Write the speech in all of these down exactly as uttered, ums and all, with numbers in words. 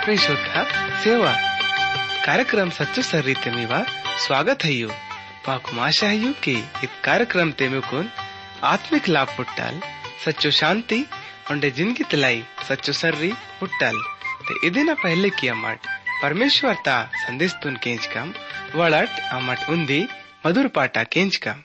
श्रोता सेवा कार्यक्रम सच्चो सर्रीते मीवा स्वागत है यू माकु आशा है यू कि इस कार्यक्रम ते मेकुन आत्मिक लाभ पुट्टाल सच्चो शांति उंडे जिंदगी तलाई सच्चो सर्री पुट्टाल ते इदिना पहले की अमट परमेश्वर ता संदेश तुन केंच कम वड़ट अमट उन्दी मधुर पाटा केंच कम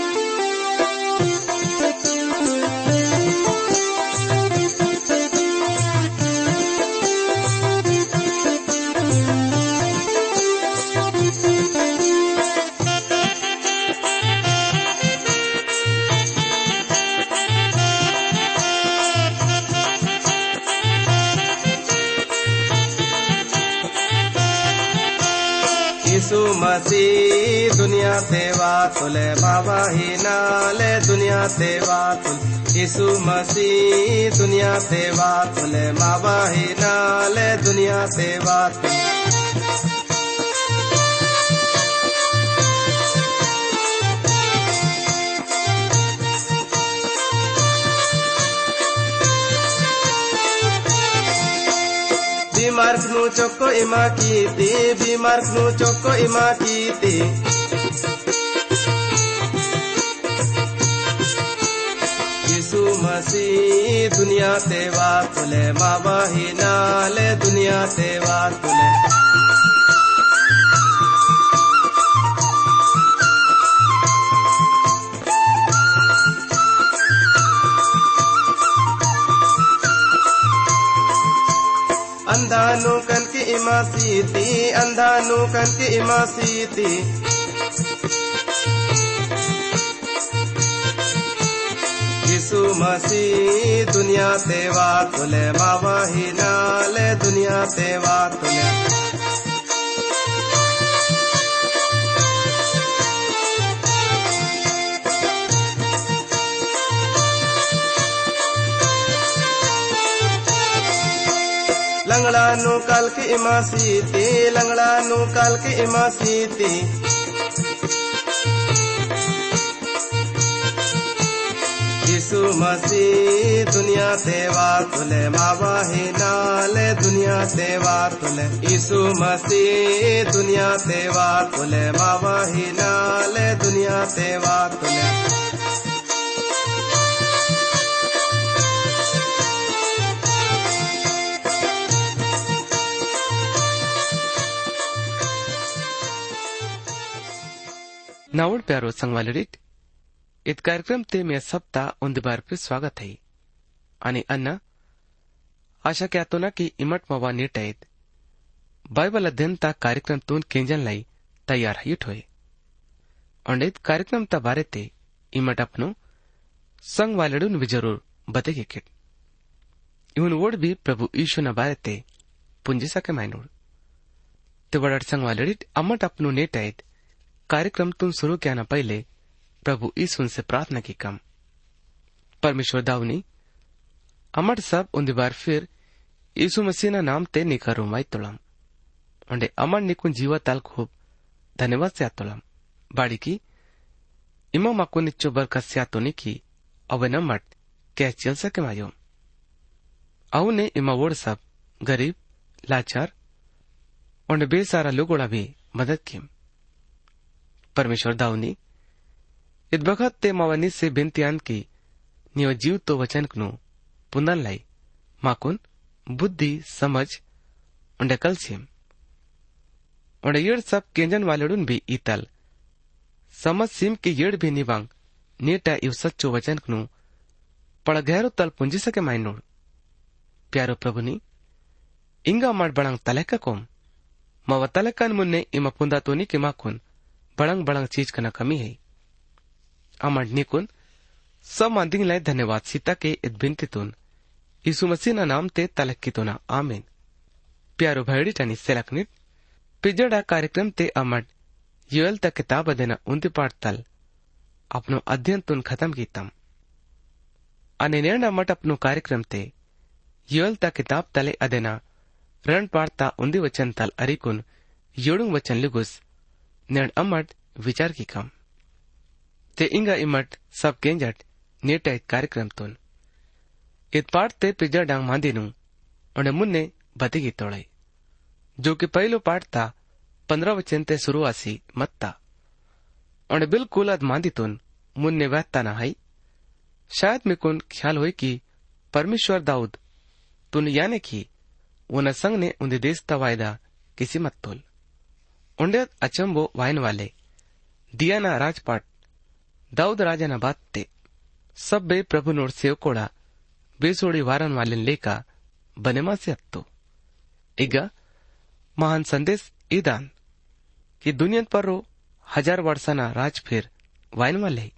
यीशु मसीह दुनिया सेवा तुले बाबा ही नाले दुनिया सेवा तुल यीशु मसीह दुनिया सेवा तुले बाबा ही नाले दुनिया सेवा तुल बीमार नु चोको इमा कीती बीमार नु चोको इमा कीती यीशु मसीह दुनिया सेवा तुले बाबा ही नाले दुनिया सेवा तुले अंधानु कन की इमा सीती अंधानु कन की इमा सीती यीशु मसीह दुनिया सेवा तुले बाबा ही नाले दुनिया सेवा तुले लंगड़ा नु कल की इमा सीती लंगड़ा नु कल की इमा सीती यीशु मसीह दुनिया सेवा तुले बाबा ही नाले दुनिया सेवा तुले यीशु मसीह दुनिया सेवा तुले बाबा ही नाले दुनिया सेवा तुले नावड प्यारो संगवालडीत इत कार्यक्रम ते मैं सप्ता उंद बार फिर स्वागत है आणि अन्न आशा कहतो ना कि इमट मवा नीट आहेत बाइबल अध्ययन ता कार्यक्रम तून केंजन लाई तैयार है होए अंडित कार्यक्रम ता बारे ते इमट अपनो संगवालडून भी जरूर बतेगे किट इवन वोड भी प्रभु यीशु न बारे ते पुंजी सके माइनोड ते वडट संगवालडीत अमट अपनो नेट आहेत कार्यक्रम तुम शुरू किया न पहले प्रभु यीशु से प्रार्थना की कम परमेश्वर दावनी अमर सब उन बार फिर यीशु मसीह ना नाम ते निकरो माई तोलम उंडे अमर निकुन जीवा ताल खूब धन्यवाद से आतोलम बाड़ी की इमा माको निच्चो बरकत से आतोनी की अवे नमट क्या चल सके मायो अव ने इमा वोड़ सब गरीब लाचार उंडे बेसारा लोगोड़ा भी मदद की परमेश्वर दावनी इत बखत ते मावनी से बिनतियान की निव जीव तो वचन कनु पुनन लाई माकुन बुद्धि समझ उंडे कलसियम उंडे येड़ सब केंजन वालेडुन भी इतल समझ सिम के येड़ भी निवांग नीटा इव सच्चो वचन कनु पड़ गहरो तल पुंजी सके माइनोड प्यारो प्रभुनी इंगा मड बड़ंग तलेका कोम माव तलेकन मुन्ने इमा पुंदा तोनी के माकुन बड़ंग बड़ंग चीज का न कमी है अमर निकुन सब मांदिंग लाई धन्यवाद सीता के इत बिनती तुन यीशु मसीह ना नाम ते तलक की तुना आमीन प्यारो भैडी टनी सेलकनित पिजड़ा कार्यक्रम ते अमर युएल तक किताब अदेना उन्ती पाठ तल अपनो अध्ययन तुन खत्म की तम अने नेण अमट अपनो कार्यक्रम ते युएल तक किताब तले अदेना रण पाठता उन्दी वचन तल अरिकुन योड़ुंग वचन लिगुस नेण अमट विचार की कम ते इंगा इमट सब केंजट नेट कार्यक्रम तुन इत पाठ ते पिज्जा डांग मांदी नु उन्हें मुन्ने बतेगी तोड़ाई जो कि पहलो पाठ था पंद्रह वचन ते सुरू आसी मत्ता और बिल्कुल अदमांदितून मुन्ने वहता ना हाई। शायद मेकुन ख्याल होई कि परमेश्वर दाऊद तुन याने की उन संग ने उन्दे देश ता वायदा किसी मत तोल उंडे अचंबो वायन वाले दिया ना राजपाट दाऊद राजा ना बात ते सब बे प्रभु नोड सेवकोड़ा बेसोड़ी वारन वाले लेका बनेमा से अत्तो इगा महान संदेश ईदान कि दुनिया पर रो हजार वर्षना राज फिर वायन वाले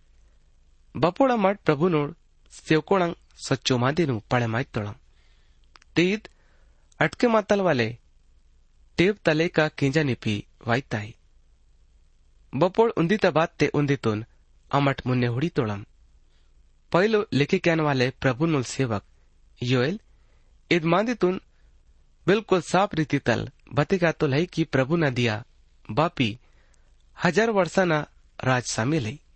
बपोड़ा मठ प्रभु नोड सेवकोड़ंग सच्चो मादिनु पड़े माई तोड़म तीद अटके मातल वाले टेप तले का किंजा निपी वाईताई बपोड़ उन्दी तबात ते उन्दितुन अमट मुन्ने हुड़ी तोड़म पहलो लिखे कहने वाले प्रभु नुल सेवक योएल इद मांदितुन बिल्कुल साफ रीति तल बतेगा तो लई कि प्रभु न दिया बापी हजार वर्षा न राज शामिल है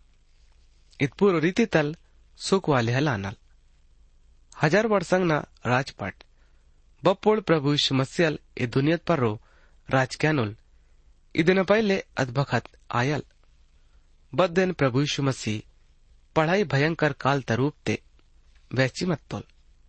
इत पूर्व रीति तल सुख वाले हलानल हजार वर्षंग न राजपाट बपोड़ प्रभु यीशु मसीहल ए दुनियत पर रो राज क्यानुल इदिन पहले अद्भखत आयल बद्दन प्रभु यीशु मसीह पढ़ाई भयंकर काल तरूप ते वैची मत तोल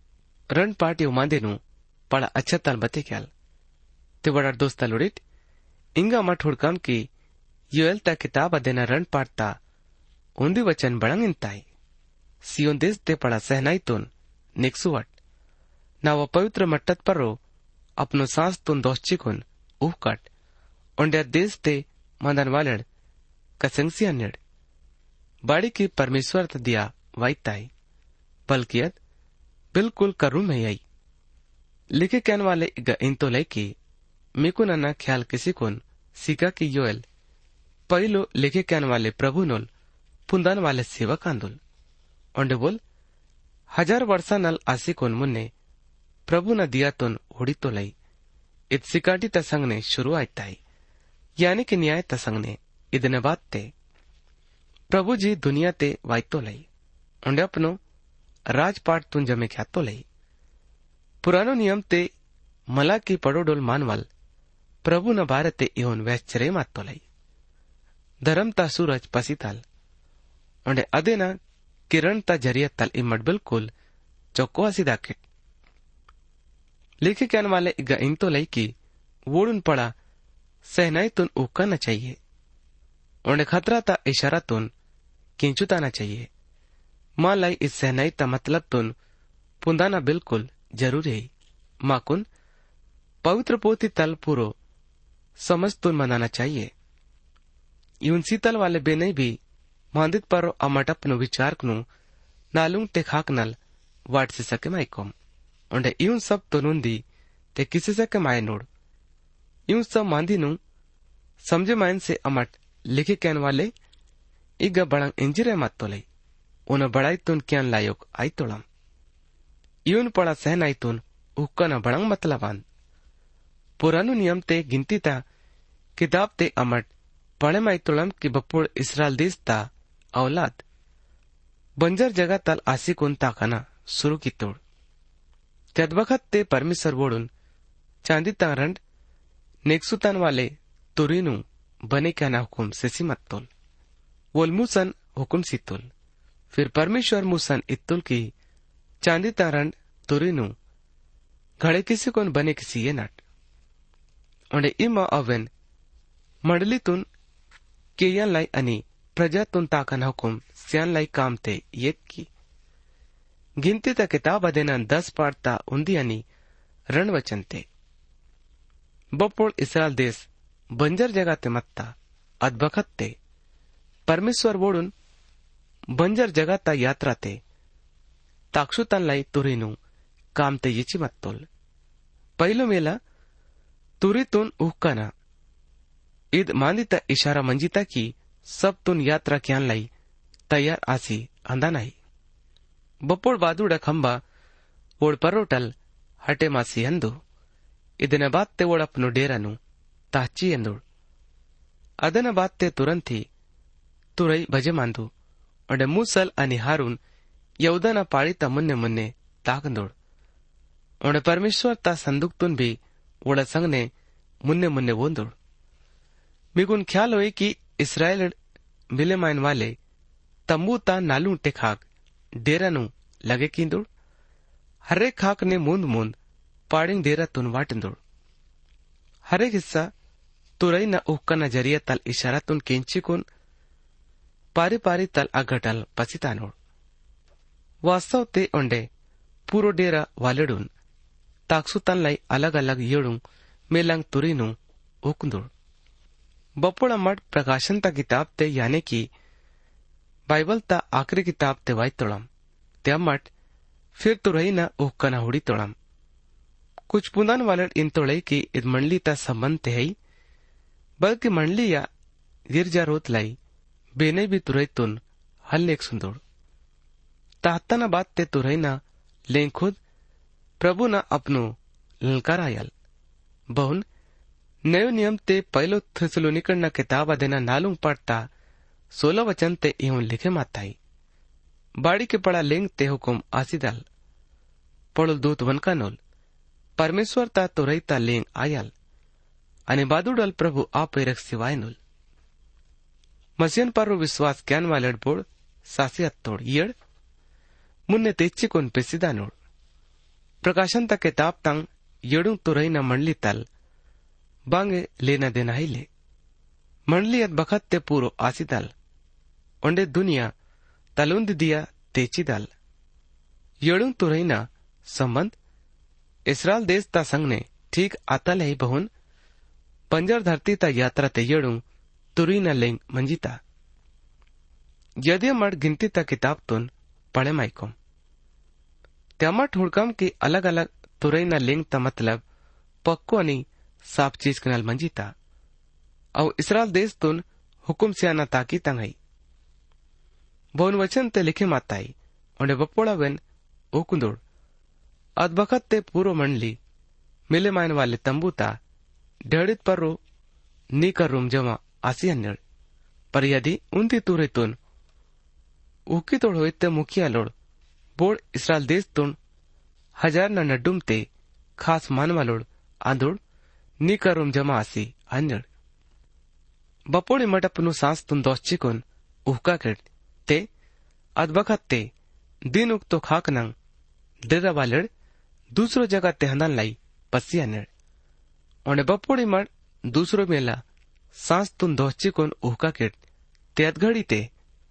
रण पार्टी उमादेनु पढ़ा अच्छा तल बते क्याल ते बड़ा दोस्त लुड़ित इंगा मठ हुड़कम की योएल ता किताब अदेना रण पाटता उन्दी वचन बड़ंग इंताई सियोन देश ते पड़ा सहनाई तुन निक्सुवट ना वो पवित्र मट्टत पर रो अपनो सांस तुन दोस्ची कुन उहकट उंडे देश ते मंदन वालड़ कसंगसी अन्यड़ बाड़ी की परमेश्वर त दिया वाईताई बल्कि बिल्कुल करू में आई लिखे कहने वाले इन तो लेकी मेकुन अन्ना ख्याल किसी कुन सीखा की योएल पहलो लिखे कहने वाले प्रभु नोल पुंदान वाले सेवक आंदोल ओंडे बोल हजार वर्षा नल आसी कुन मुन्ने प्रभु न दिया तुन हुड़ी तो लई इत सिकाटी तसंग ने शुरू आयताई यानी कि न्याय तसंग ने इदने बात ते प्रभु जी दुनिया ते वायतो लई उंडे अपनो राजपाट तुन जमे ख्यातो लई पुरानो नियम ते मला की पड़ोडोल मानवल प्रभु न भारते इवन वैश्चरे मातो लई धर्म ता सूरज पसीताल उंडे अदेना किरण ता जरिया तल इमट बिल्कुल चौको हसी दाकिट लिखे कहने वाले इगा इन तो लई की वोडुन पड़ा सहनाई तुन उका न चाहिए उन्हें खतरा ता इशारा तुन किंचुता न चाहिए मां लाई इस सहनाई ता मतलब तुन पुंदाना बिल्कुल जरूरी है माकुन पवित्र पोती तल पूरो समझ तुन मनाना चाहिए यून सीतल वाले बेने भी मांदित पर अमटपनु विचार कनु नालुंग ते खाक नल वाट से सके माइकोम उन्हें यूं सब तो नुंदी ते किसी से के माये नोड़ यूं सब मांदी नु समझे मायन से अमट लिखे कहन वाले इगा बड़ंग इंजिरे मत तो लई उन्हें बड़ाई तुन क्यान लायोक आई तोड़म यून पड़ा सहन आई तुन उक्का न बड़ंग मतलबान पुरानु नियम ते गिनती ता किताब ते अमट पढ़े माई तोड़म की बपुड़ इसराइल देश ता औलाद बंजर जगह तल आसी कुन ताकना शुरू की तोड़ तदवखत ते परमेश्वर वोडुन चांदी तारंड नेक्सुतान वाले तुरीनु बने क्या ना हुकुम से मत तोल वोल मूसन हुकुम सी तोल फिर परमेश्वर मूसन इत्तुल की चांदी तारंड तुरीनु घड़े किसी कोन बने किसी ये नट उन्हें इमा अवेन मंडली तुन केयन लाई अनि प्रजा तुन ताकन हुकुम सियान लाई काम ते येत की गिनती ता किताब अदेना दस पाड़ता उन्दी अनि रण वचन ते बपोड़ इसराइल देश बंजर जगह ते मत्ता अदबखत ते परमेश्वर वोडुन बंजर जगह ता यात्रा ते ताक्षुतन लाई तुरीनु काम ते येची मत्तोल पहलो मेला तुरी तुन उहकाना ईद मांदिता इशारा मंजिता की सब तुन यात्रा क्यान लाई तैयार आसी अंदा नहीं बपोड़ बादुड़ा खंबा ओड परोटल हटे मासी अंदु ಇದನ್ನ ಬಾತ್ತೆ ಓಡಪ್ಪನು ಡೇರನು ತಾಚಿ ಎಂದೋಳು ಅದನ ಬಾತ್ತೆ ತುರಂತಿ ತುರೈ ಭಜೆ ಮಾಂದು ಒಡೆ ಮೂಸಲ್ अनि हारून यौदाना पाळीता मुन्ने मुन्ने ताकंदोड़ ओडे परमेश्वर ता संदूक तुन भी ओडा संगने मुन्ने मुन्ने वोंदुड़ मिगुन ख्याल होए कि इसराइल मिले मायन वाले तंबू ता नालू टेखाक डेरा नु लगे कींदुड़ हरेक खाक ने मूंद मूंद पाड़िंग डेरा तुन वाटिंदुड़ हरेक हिस्सा तुरई न उक्का न जरिया तल इशारा तुन केंची कुन पारी पारी तल अगटल पसितानोड़ वास्तव ते ओंडे पूरो डेरा वालेडून ताकसुतन लाई अलग अलग येड़ू मेलंग तुरीनु उकंदुड़ बपोड़ा मठ प्रकाशन ता किताब ते यानी कि बाइबल ता आखिरी किताब ते वाई तोड़म त्या मठ फिर तुरई न उक्का न हुड़ी तोड़म कुछ पुंदान वालट इन तोड़ई की इद मंडली ता संबंध ते है बल्कि मंडली या गिरजा रोत लाई बेने भी तुरई तुन हल एक सुंदोड़ ताहता न बात ते तुरई न लें खुद प्रभु न अपनो ललकार आयल बहुन नयो नियम ते पहलो थिस्सलुनीकन न किताब देना नालूंग पढ़ता सोलह वचन ते इवन लिखे माताई बाड़ी के पड़ा लिंग ते हुकुम आसिदल पड़ुल दूत वनका नोल परमेश्वर ता तुरई ता लिंग आयल अने बादुडल प्रभु आप रख सिवाय नोल मसीहन पर विश्वास ज्ञान वाले बोड़ सासियत तोड़ येड़ मुन्ने तेच्ची कोन पेसिदा नोड़ प्रकाशन ता किताब तंग येड़ू तुरई न मंडली तल बांगे लेना देना ही ले मंडली अद बखत ते पूरो आसिदल ओंडे दुनिया तलुंद दिया तेची दल येड़ू तुरई न संबंध इसराइल देश ता संग ने ठीक आतल है बहुन पंजर धरती ता यात्रा ते येड़ू तुरी न लेंग मंजिता यदि मठ गिनती ता किताब तुन पढ़े माइकोम त्यामठ हुड़कम की अलग अलग तुरई न लिंग ता मतलब पक्को अनि साफ चीज कनाल मंजिता और इसराइल देश तुन हुकुम से आना ताकी तंगई बहुन वचन ते लिखे माताई ओंडे बपोड़ा वेन ओकुंदुड़ अदबखत ते पूरो मंडली मिले मायन वाले तंबूता ढेड़ित पर रो नी कर रूम जमा आसी अन्यड़ पर यदि उनती तुरे तुन उकी तोड़ होते ते मुखिया लोड़ बोड़ इसराइल देश तुन हजार न नड्डुम ते खास मानवा लोड़ आंधुड़ नी कर रूम जमा आसी अन्यड़ बपोड़े मटपनु सांस तुन दोस्ची कोन उहका केड़ ते अदबखत ते दिन उक तो खाक नंग डेरा वालेड़ दूसरो जगह ते हंदन लाई पसी अन्यड़ ओने बपोड़े मट दूसरो मेला सांस तुन दोस्ची कोन उहका केड़ ते अदघड़ी ते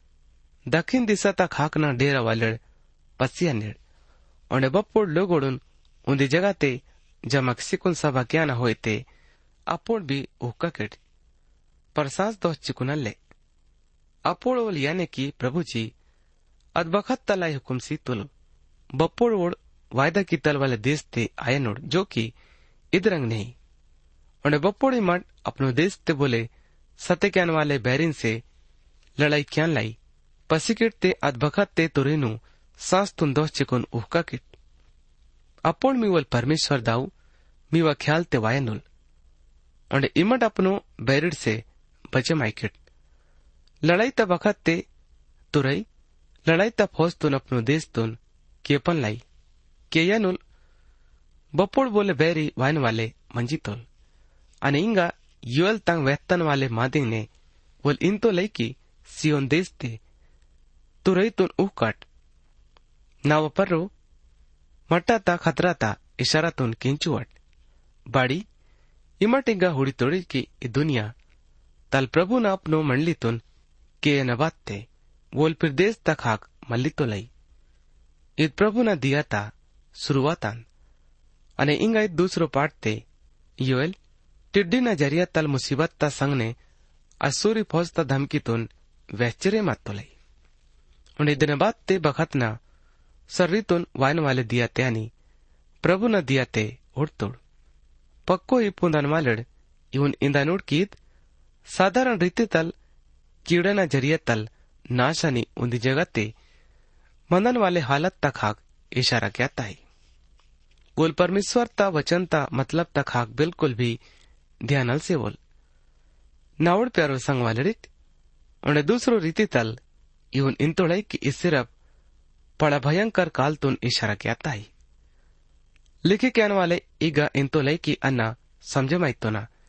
दक्षिण दिशा ता खाक ना डेरा वालेड़ पसी अन्यड़ ओने बपोड़ लोगोड़ुन उन्दी जगह ते जमक सिकुन सभा क्या न होए ते अपोड़ भी उहका केड़ पर सांस दोस्ची कुन ले अपोड़ ओल याने की प्रभु जी अदबखत तलाई हुकुम सी तुल बपोड़ ओड़ वायदा की तल वाले देश ते आयनोड़ जो कि इधरंग नहीं उन्हें बपोड़ी मठ अपनो देश ते बोले सत्य ज्ञान वाले बैरिन से लड़ाई क्या लाई पसिकिट ते अदबखत ते तुरेनु सांस तुन दोष चिकुन उहका किट अपोड़ मीवल परमेश्वर दाऊ मीवा ख्याल ते वायनुल उन्हें इमट अपनो बैरिड से बचे माइकिट लड़ाई ता बखत ते तुरई लड़ाई ता फौज तुन अपनो देश तुन केपन लाई केयनुल बपोड़ बोले बैरी वायन वाले मंजितोल अने इंगा युअल तंग वेतन वाले मादिंग ने बोल इन तो लई की सियोन देश ते तुरई तुन उह काट नाव पर्रो मट्टा ता खतरा ता इशारा तुन किंचुवट बाड़ी इमट इंगा हुड़ी तोड़ी की दुनिया तल प्रभु ना अपनो मंडली तुन के नबात ते बोल फिर देश तक हाक मल्ली तो लई इत प्रभु ना दिया ता शुरुआतान अने इंगा इत दूसरो पाठ ते योएल टिड्डी ना जरिया तल मुसीबत ता संग ने असुरी फौज ता धमकी तुन वैचरे मत तो लई उन्हें दिन बाद ते बखत ना सर्री तुन वायन वाले दिया ते आनी प्रभु ना दिया ते उड़ तोड़ पक्को ही पुंदन वालड़ इवन इंदानुड़ कीत साधारण रीति तल कीड़ा ना जरिया तल नाशानी उन्दी जगह ते मंदन वाले हालत तक हाक इशारा क्या ताई बोल परमेश्वर ता वचन ता मतलब तक हाक बिल्कुल भी ध्यानल से बोल नावड़ प्यारो संग वाले रीत उन्हें दूसरो रीति तल इवन इंतोड़ई की इस सिर्फ पड़ा भयंकर काल तुन इशारा क्या ताई लिखे कहने वाले ईगा इंतोलई की अन्ना समझे माइतो ना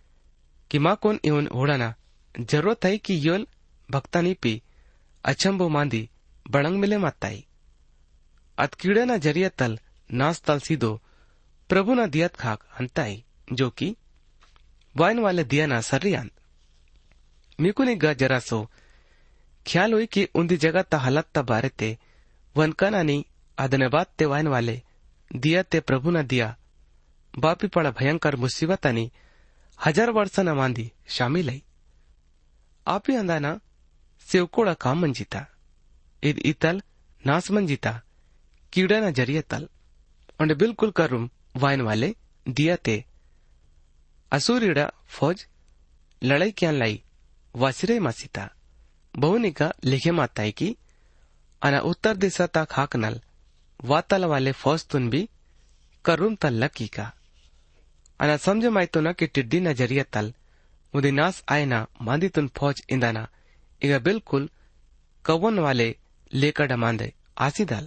कि माँ कोन इवन होड़ाना जरूरत है कि योल भक्तानी पी अचंबो मांदी बड़ंग मिले माताई अत कीड़े ना जरिया तल नास तल सीधो प्रभु ना दियत खाक हंताई जो कि वाइन वाले दिया ना सर्रियान मीकुनी गा जरा सो ख्याल हुई कि उन्दी जगह ता हालत ता बारे ते वनकनानी अदनबाद ते वाइन वाले दिया ते प्रभु ना दिया बापी पड़ा भयंकर मुसीबत आणि हजार वर्षांना मांदी शामिल है आपी अंदाना सेवकोड़ा काम मंजिता इद इतल नास मंजिता कीड़ा ना जरिए तल और बिल्कुल करुम वाइन वाले दिया ते असुरीड़ा फौज लड़ाई क्या लाई वासिरे मासिता बहुनिका लिखे माताई की अना उत्तर दिशा ता खाक नल वातल वाले फौज तुन भी करुम तल लकी का अना समझ माई तो न कि टिड्डी न जरिया तल मुदी नास आए ना मांदी तुन फौज इंदाना इगा बिल्कुल कवन वाले लेकर डमांदे आसी दल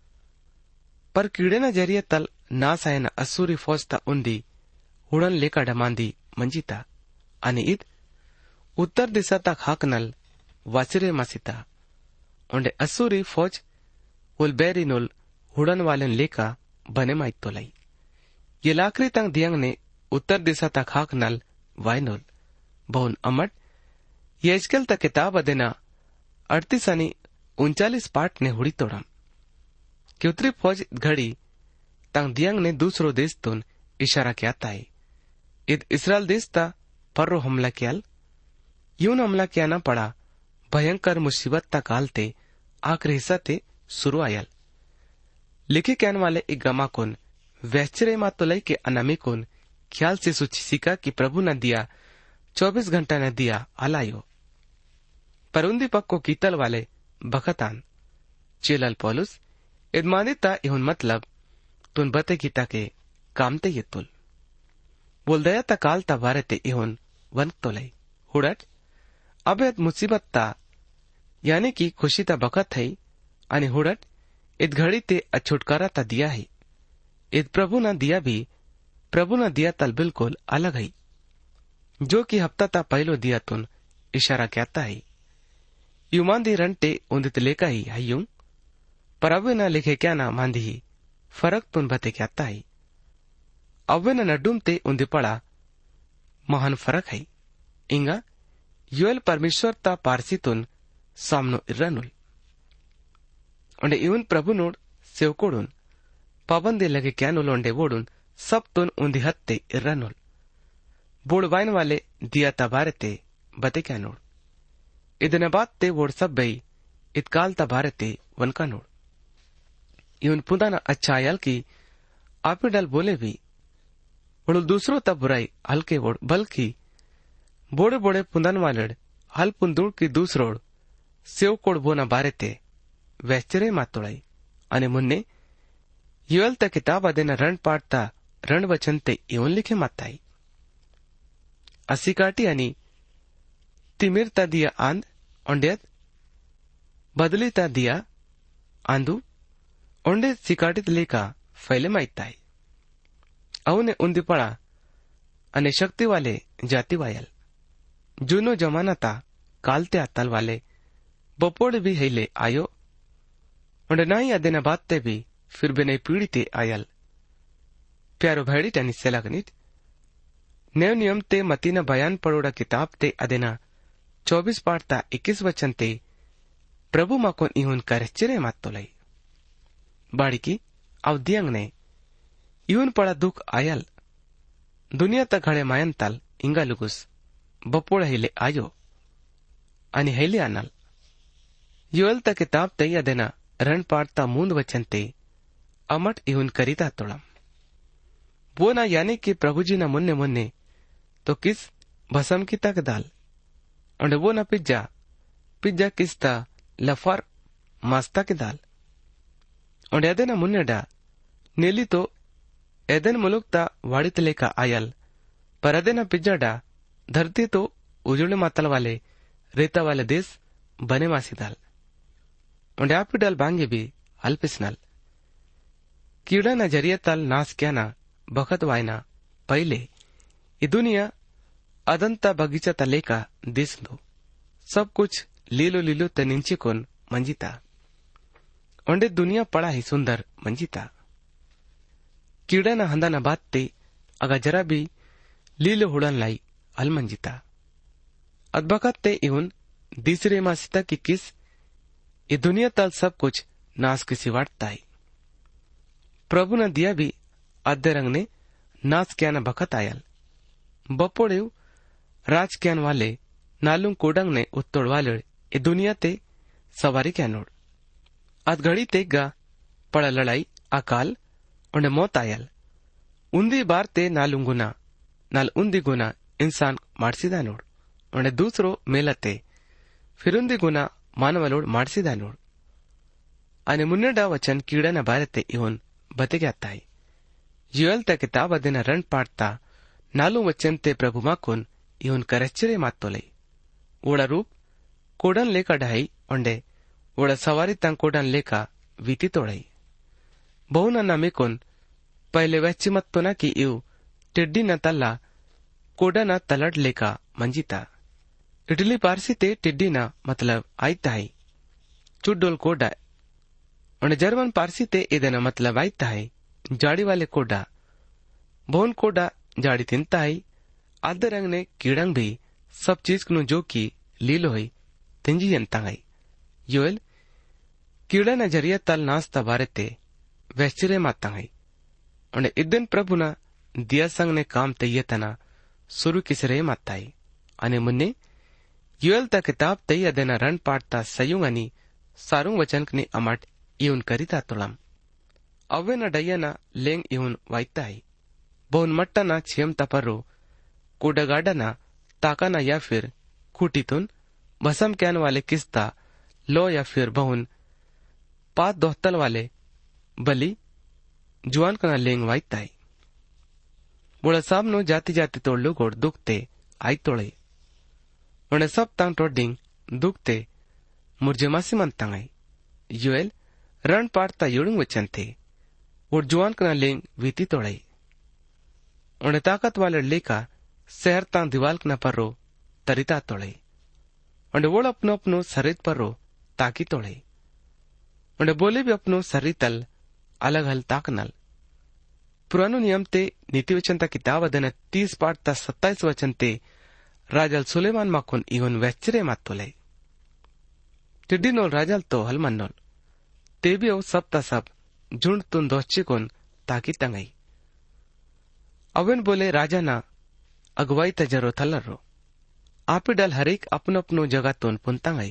पर कीड़े न जरिया तल नास आए ना असुरी फौज ता उन्दी हुड़न लेकर डमांदी मंजिता अनि ईद उत्तर दिशा ता खाक नल वासिरे मासिता उंडे असुरी फौज उल बैरी नुल हुड़न वाले लेका बने माई तो लाई ये लाकरी तंग दियंग ने उत्तर दिशा ता खाक नल वाइनोल बहुन अमट ये इस्केल ता किताब अदेना अड़तीस अनि उनचालीस पाठ ने हुड़ी तोड़म कि उत्तरी फौज घड़ी तंग दियंग ने दूसरो देश तुन इशारा क्या ताई इद इसराइल देश ता पर्रो हमला कियाल यून हमला किया ना पड़ा भयंकर मुसीबत ता कालते आखिरी हिस्सा ते शुरू आयल लिखे कहने वाले एक गमा कुन वैश्चर्य मातोलई के अनामी कुन ख्याल से सुचिसिका कि प्रभु न दिया चौबीस घंटा न दिया अलायो पर उन्दी पक्को कीतल वाले बखतान चेलल पौलुस इदमानिता इहुन मतलब तुन बते गीता के कामते ये तुल बोल दया ता काल ता बारे इहुन वन तोलई हुड़ट अबेद मुसीबत ता यानी कि खुशी ता बखत है अनि हुड़ट इत घड़ी ते अछुटकारा ता दिया है इत प्रभु न दिया भी प्रभु न दिया तल बिल्कुल अलग है जो कि हफ्ता ता पहलो दिया तुन इशारा कहता है युमांदी रंटे उन्दित लेका ही हयूं पर अवे न लिखे क्या ना मांदी ही फरक तुन बते कहता है अवे न नडुम ते उन्दी पड़ा महान फरक है इंगा युएल परमेश्वर ता पारसी तुन सामनो इर्रनुल उंडे इवन प्रभु नोड सेवकोडुन पाबंदी लगे क्या नुलोंडे वोडुन सब तुन उन्दी हत्ते इर्रनुल बोड़ वाइन वाले दिया तबारते बते क्या नोड इदने बात ते वोड सब बई इतकाल तबारते वनका नोड इवन पुदाना अच्छा आयल की आपी डल बोले भी वोड़ दूसरो तब बुराई हल्के वोड बल्कि बोड़े बोड़े पुंदन वालड़ हल पुंदुड़ की दूसरोड़ सेव कोड़ बोना बारेते वैश्चर्य मातोड़ाई अने मुन्ने युएल ता किताब अदेना रण पाटता रण वचन ते इवन लिखे माताई असिकाटी अनि तिमिर ता दिया आंद ओंडेत बदली ता दिया आंदू ओंडे सिकाटित लेका फैले माइताई अवने उन्दी पड़ा अने शक्ति वाले जाति वायल जूनो जमाना ता कालते आतल वाले बपोड़ भी हिले आयो और नाई अदेना बातते भी फिर बिने पीड़ी ते आयल प्यारो भैडी टनी सेलागनित नेव नियम ते मतीना बयान पड़ोड़ा किताब ते अदेना चौबीस पाठ ता इक्कीस वचन ते प्रभु माकोन इहुन करचिरे मात तो लाई बाड़ी की अवधियंग ने इहुन पड़ा दुख आयल दुनिया ता घड़े मायन तल इंगा लुगुस बपोड़ हिले आयो अनि हिले आनल युएल ता किताब ते अदेना रण पाड़ता मूंद वचन ते अमट इहुन करीता तोड़म वो ना यानी कि प्रभु जी ना मुन्ने मुन्ने तो किस भसम की तक दाल और वो ना पिज्जा पिज्जा किसता लफार मास्ता के दाल और एदे ना मुन्ने डा नेली तो एदन मुलुक ता वाड़ित लेका आयल पर एदे ना पिज्जा डा धरती तो उजड़े मातल वाले रेता वाले देश बने मासी दाल और आपी डाल बांगे भी अल्पिसनल कीड़ा न जरिए तल नास क्या ना बखत वायना पहले ये दुनिया అదంతా బగీచా తలేక దిసిందో सब कुछ लीलो लीलो ते निंची कोन मंजिता ओंडे दुनिया पड़ा ही सुंदर मंजिता कीड़ा न हंदा न बात ते अगा जरा भी लीलो हुड़न लाई अल मंजिता अदबकत ते इवन तीसरे मासिता की किस ये दुनिया तल सब कुछ नास किसी वाटता है प्रभु न दिया भी अद्दे रंग ने नास क्या न बखत आयल बपोड़े राज क्यान वाले नालू कोडंग ने उत्तोड़वाले ए दुनिया ते सवारी क्या नोड़ अद घड़ी तेगा पड़ा लड़ाई अकाल उन्हें मौत आयल उन्दी बार ते नालू गुना नाल उन्दी गुना इंसान मारसीदा नोड़ उन्हें दूसरो मेलते फिर उन्दी गुना मानवलोड मारसीदा नोड़ अने मुन्नेडा वचन कीड़ा न बारते इवन बते जाता है युएल ते किताब अदेना रन पाटता नालू वचन ते प्रभु माकुन इवन करच्चरे मातोले ओड़ा रूप कोडन लेका ढाई ओंडे ओड़ा सवारी तंग कोडन लेका वीती तोड़ाई बहुना नमेकोन पहले वच्ची मत तो ना कि इव टिड्डी न तल्ला कोडा न तलड़ लेका मंजिता इटली पारसी ते टिड्डी न मतलब आईता है चुड्डोल कोडा ओंडे जर्मन पारसी ते इदेना मतलब आईता है जाड़ी वाले कोडा बहुन कोडा जाड़ी तिनता है आधे रंग ने कीड़ंग भी सब चीज नु जो की लीलो है तिंजी यंतांगाई योल कीड़ा न जरिया तल नास्ता बारेते वैश्चर्य मातांगाई और इदन प्रभु न दिया संग ने काम तयतना शुरू किसरे माताई अने मुन्ने योल ता किताब तय अदेना रन पाटता सयुंग अनि सारुंग वचन ने अमट इउन करिता तुलम अवे न डयना लेंग इउन वाइताई बहुन मट्टा न छेम तपरो कोडगाडना ताकाना या फिर खूटीतुन भसम कैन वाले किस्ता लो या फिर बहुन पात दोहतल वाले बली जुआन कना लेंग वाइताई बुढ़ा साहब नो जाति जाति तोड़ लो गोड़ दुखते आई तोड़े उन्हें सब तंग टोडिंग दुखते मुर्जे मासी मन तंगाई युएल रण पाटता युड़ुंग वचन थे और जुआन कना लेंग वीती तोड़ाई उन्हें ताकत वाले लेका शहर तां दीवाल न पर्रो तरिता तोड़े उन्हें वोड़ अपनो अपनो सरित पर्रो ताकी तोड़े उन्हें बोले भी अपनो सरितल अलग हल ताकनल पुरानो नियम ते नीति वचन ता किताब अदन तीस पाठ ता सत्ताईस वचन ते राजल सुलेमान माकुन इवन वैचरे मात तोले टिड्डी नोल राजल तो हल मन्नोल ते भी ओ सब ता सब झुंड तुन दोच्चे कोन ताकी तंगई अवन बोले राजा ना अगवाई तजरो थलरो आपे डल हरेक अपनो अपनो जगह तोन पुनतांगाई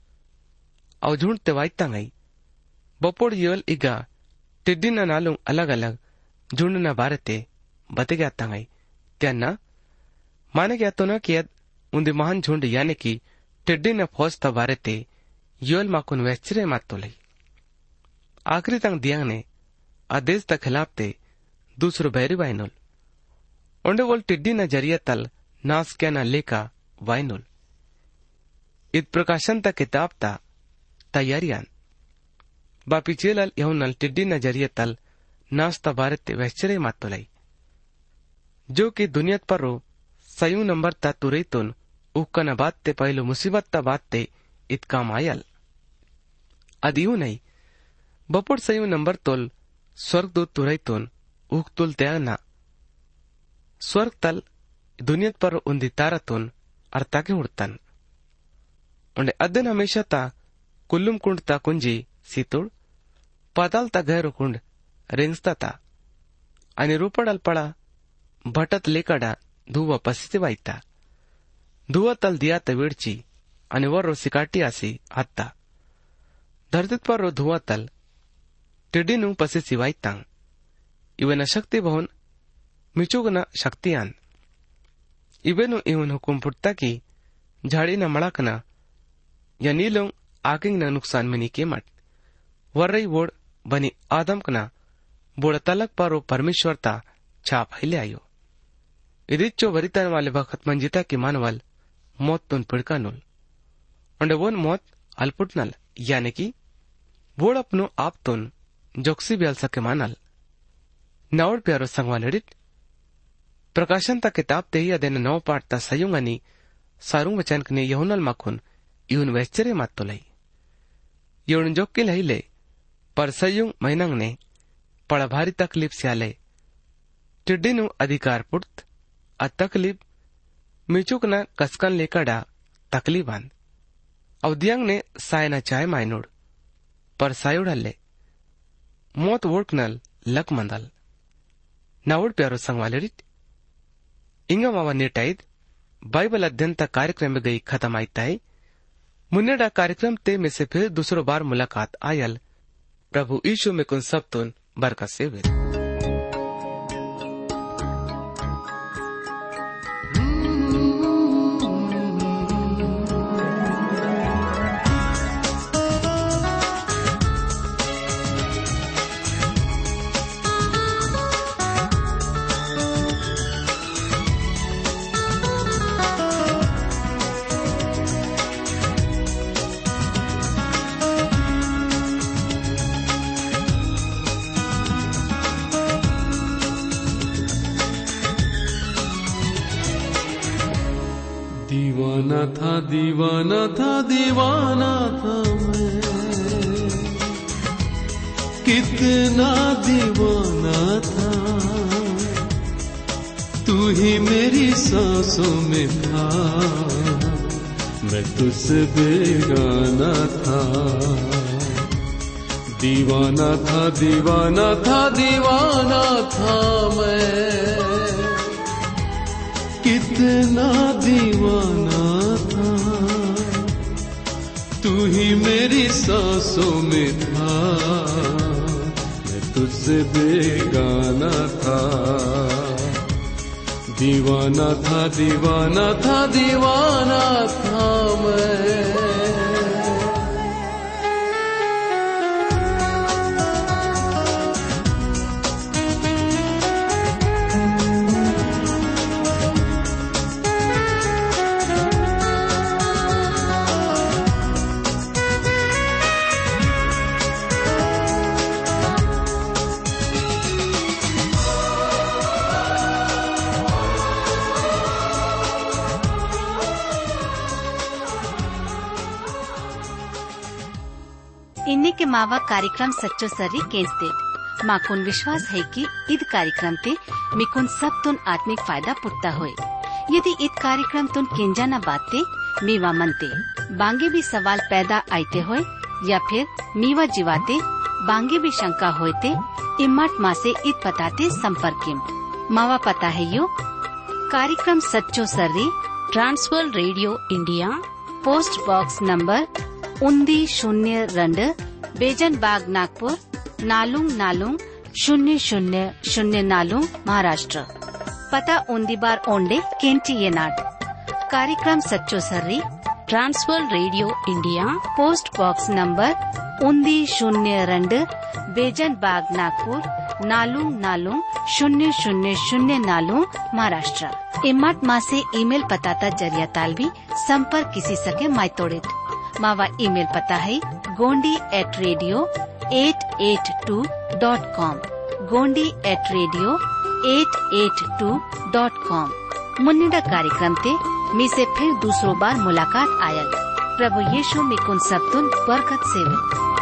अव झुंड ते वाइतांगाई बपोड़ योल इगा टिड्डी न नालू अलग अलग झुंड न बारते बते गया तांगाई त्याना माने गया तो न कि उन्दी महान झुंड यानी कि टिड्डी न फौज ता बारते योल माकुन वैचरे मात तो लई आखिरी तंग दियांग ने आदेश ता खिलाफ ते दूसरो बैरी वाइनोल ओंडे वोल टिड्डी न जरिया तल नास क्या न लेका वाइनोल इत प्रकाशन ता किताब ता तैयारियान बापी चेलल यहुनल टिड्डी न जरिया तल नास्ता भारत वैश्चर्य मातोलाई जो कि दुनियात पर रो सयू नंबर ता तुरेतुन उक्का न बात ते पहलो मुसीबत ता बात ते इत काम आयल अदियू नहीं बपोड़ सयू नंबर तोल स्वर्ग दूत तुरेतुन उक तुल त्यागना स्वर्ग तल दुनियात पर उन्दी तारतुन अर्ता के उड़तन उन्हें अदन हमेशा ता कुल्लुम कुंड ता कुंजी सीतुड़ पाताल ता गहरो कुंड रेंगस्ता ता आणि रूपडल पड़ा भटत लेकडा धुवा पसिते वाईता धुवा तल दिया त विडची आणि वर सिकाटी आसी आत्ता धरतीत पर रो धुवा तल टिड्डीनु पसिसी वाईतांग इवन शक्ति बहुन मिचुगना शक्तियान इवेनु इवन हुकुम फुटता की झाड़ी न मड़ाकना या नीलों आकिंग न नुकसान में के मट वर्रई वोड़ बनी आदम कना बोड़ तलक पारो परमेश्वरता छाप हिले आयो इदिच्चो वरितन वाले वक्त मंजिता की मानवल मौत तुन पिड़का नुल उन्हें वोन मौत अलपुटनल यानी कि वोड़ अपनो आप तुन जोक्सी भी अल सके मानल नावड़ प्यारो संगवाल एडिट प्रकाशन ता किताब ते ही अदेन नौ पाठ ता सयुंग अनि सारू वचन ने यहुनल मखुन यून वैश्चर्य मत तो लई योन जो के लई ले पर सयुंग महीनंग ने पड़ भारी तकलीफ स्याले टिड्डी अधिकार पुर्त अ तकलीफ मिचुक न कसकन लेकड़ा तकलीबान अवदियंग ने सायना चाय मायनोड पर सायुडल्ले मोत वोटनल लक मंदल नावड प्यारो संगवालेरित इंगा मावा नेटाइद बाइबल अध्ययन तक कार्यक्रम में गई खत्म आईताई मुन्नेडा कार्यक्रम ते में से फिर दूसरो बार मुलाकात आयल प्रभु यीशु में कुन सब तुन बरकत से वे दीवाना था दीवाना था दीवाना था मैं, कितना दीवाना था। तू ही मेरी सांसों में था, मैं तुझसे बेगाना था। दीवाना था दीवाना था दीवाना था मैं, कितना दीवाना था। तू ही मेरी सांसों में था, मैं तुझसे बेगाना था। दीवाना था दीवाना था दीवाना था मैं। इन्ने के मावा कार्यक्रम सच्चो सर्री केंसते माकुन विश्वास है कि इद कार्यक्रम ते मिकुन सब तुन आत्मिक फायदा पुट्टा होए। यदि इत कार्यक्रम तुन केंजा न बाते मीवा मनते बांगे भी सवाल पैदा आते होए या फिर मीवा जीवाते बांगे भी शंका होते इम्मत माँ से इत पताते संपर्क मावा पता है यो कार्यक्रम सच्चो सर्री Trans World Radio India post box number उन्दी शून्य रंड बेजन बाग नागपुर नालुंग नालुंग शून्य शून्य शून्य नालुंग महाराष्ट्र। पता उन्दी बार ओंडे केंटी ये नाट कार्यक्रम सच्चो सर्री Trans World Radio India post box number उन्दी शून्य रंड बेजन बाग नागपुर नालुंग नालुंग शून्य शून्य शून्य नालुंग महाराष्ट्र। इम्मत माँ से ईमेल पता जरिया ताल भी संपर्क किसी सके मायतोड़ित मावा ईमेल पता है Gondi at radio eight eight two dot com Gondi at radio eight eight two dot com. मुन्निडा कार्यक्रम ते मी से फिर दूसरो बार मुलाकात आयल। प्रभु यीशु में कुन सबतुन बरकत सेवे।